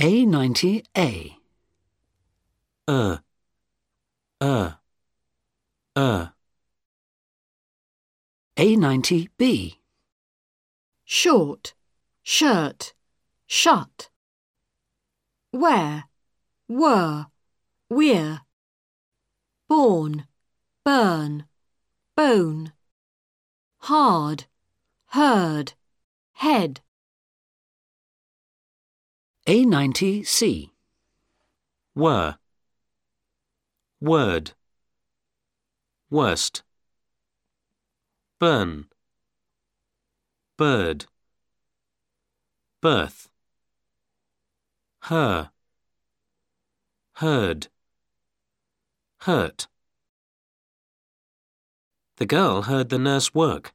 A90A. uh, uh, uh, A90B. Short, shirt, shut. Where, were, we're. Born, burn, bone. Hard, heard, head. A90C. were, word, worst, burn, bird, birth, her, heard, hurt. The girl heard the nurse work.